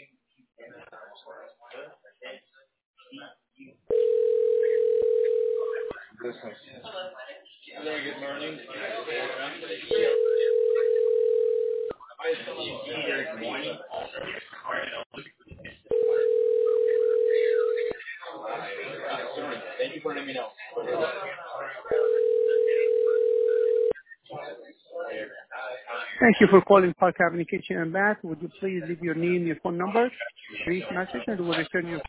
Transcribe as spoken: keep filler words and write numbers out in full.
Thank you for calling Park Avenue Kitchen and Bath. Would you please leave your name, your phone number, brief message, and we'll return your